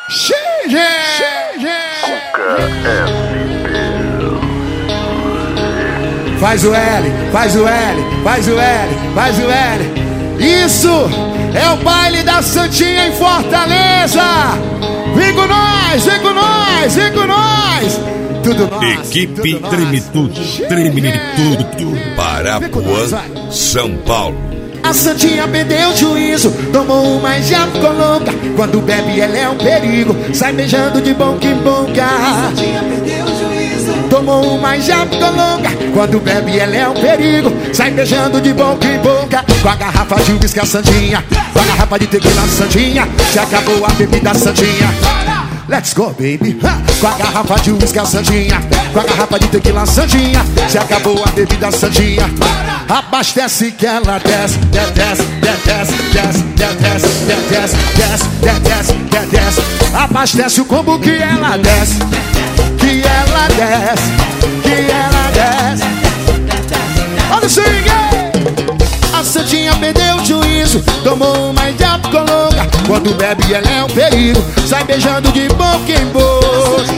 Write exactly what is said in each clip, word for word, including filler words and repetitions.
Faz o L, faz o L, faz o L, faz o L. Isso é o baile da Santinha em Fortaleza. Vem com nós, vem com nós, vem com nós. Tudo nosso, Equipe tudo Treme nosso. Tudo, Treme de Tudo, Parapuã, São Paulo. A Santinha perdeu o juízo, tomou uma e já ficou louca. Quando bebe ela é um perigo, sai beijando de boca em boca. A Santinha perdeu o juízo, tomou uma e já ficou louca. Quando bebe ela é um perigo, sai beijando de boca em boca. Com a garrafa de uísque a Santinha, com a garrafa de tequila a Santinha, se acabou a bebida Santinha. Let's go, baby. Ha! Com a garrafa de uísque a Santinha, com a garrafa de tequila a Santinha, se acabou a bebida Santinha. Abastece que ela desce, desce, desce, desce, desce, desce, desce, desce, desce, desce. Abastece o combo que ela desce, que ela desce, que ela desce. Olha o swing! A Santinha perdeu o juízo, tomou uma e já ficou louca. Quando bebe ela é um perigo, sai beijando de boca em boca.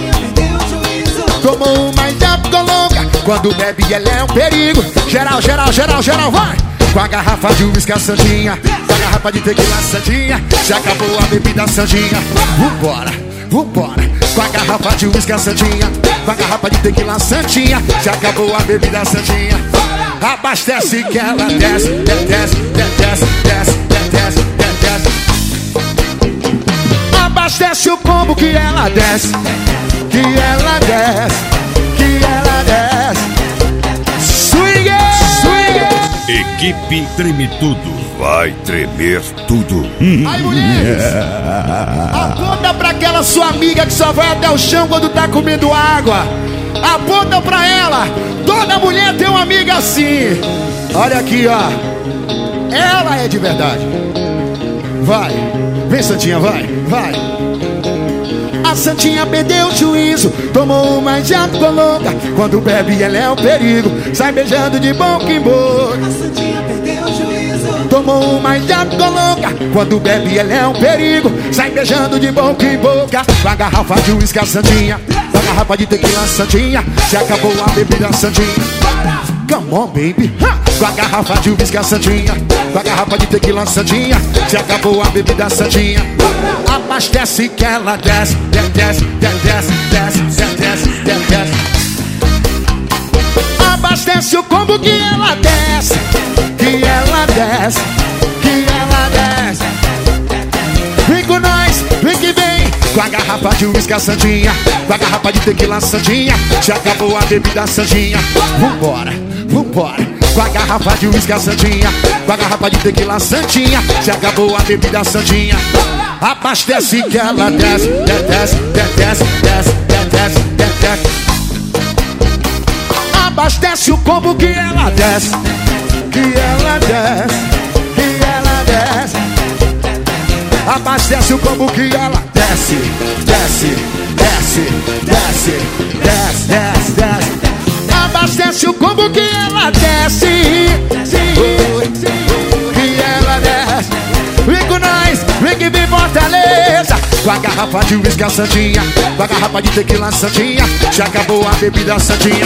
Tomou uma e já ficou louca. Quando bebe ela é um perigo. Geral, geral, geral, geral, vai! Com a garrafa de uísque a Santinha, com a garrafa de tequila a Santinha, se acabou a bebida Santinha. Vambora, vambora. Com a garrafa de uísque a Santinha, com a garrafa de tequila a Santinha, se acabou a bebida Santinha. Abastece que ela desce, desce, desce, desce, desce, desce. Abastece o combo que ela desce, que ela desce, que ela desce. Swing, swing. Equipe Treme Tudo, vai tremer tudo. Aí, mulheres, aponta pra aquela sua amiga que só vai até o chão quando tá comendo água. Aponta pra ela. Toda mulher tem uma amiga assim. Olha aqui, ó. Ela é de verdade. Vai, vem Santinha, vai, vai. A Santinha perdeu o juízo, tomou uma e já ficou louca. Quando bebe ela é um perigo, sai beijando de boca em boca. A Santinha perdeu o juízo, tomou uma e já ficou louca. Quando bebe ela é um perigo, sai beijando de boca em boca. Com a garrafa de uísque a Santinha, com a garrafa de tequila a Santinha, se acabou a bebida Santinha. Come on, baby. Ha! Com a garrafa de uísque a Santinha, com a garrafa de tequila a Santinha, se acabou a bebida Santinha. Abastece que ela desce, desce, desce, desce, desce, desce, desce. Abastece o combo que ela desce, que ela desce, que ela desce. Vem com nós, vem que vem. Com a garrafa de uísque a Santinha, com a garrafa de tequila a Santinha, se acabou a bebida Santinha. Vambora, vambora. Com a garrafa de uísque a Santinha, com a garrafa de tequila a Santinha, se acabou a bebida Santinha. Abastece que ela desce, desce, desce, desce, desce, desce. Abastece o combo que ela desce, que ela desce, que ela desce. Abastece o combo que ela desce, desce, desce, desce, desce, desce, desce. Abastece o combo que ela desce, que ela desce. Vem com nós, vem que vem Fortaleza. Com a garrafa de uísque a Santinha, com a garrafa de tequila a Santinha, já acabou a bebida Santinha.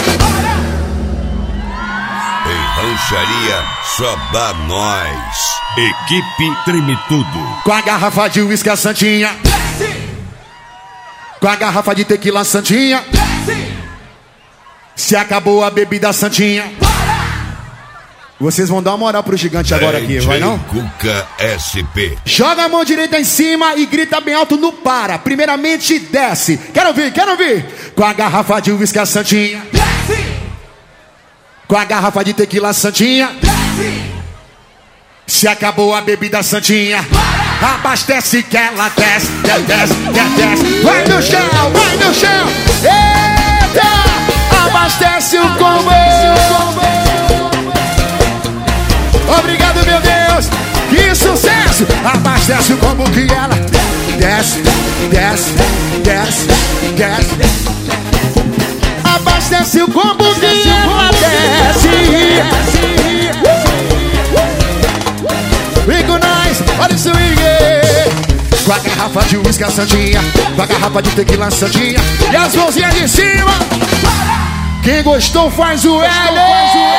Em rancharia, só dá nós. Equipe Treme Tudo. Com a garrafa de uísque a Santinha, com a garrafa de tequila a Santinha, se acabou a bebida Santinha. Vocês vão dar uma moral pro gigante agora aqui, vai não? Cuca S P. Joga a mão direita em cima e grita bem alto no para. Primeiramente desce. Quero ouvir, quero ouvir. Com a garrafa de uísque a Santinha, desce. Com a garrafa de tequila a Santinha, desce. Se acabou a bebida Santinha, para. Abastece que ela desce, desce, desce, desce. Vai no chão, vai no chão. Eita! Abastece o combo. Obrigado, meu Deus, que sucesso! Abastece o combo que ela desce, desce, desce, desce. Abastece o combo que ela desce. Vem com nós, olha o swing. Com a garrafa de uísque, a santinha. Com a garrafa de tequila, a santinha. E as mãozinhas de cima. Quem gostou faz o L.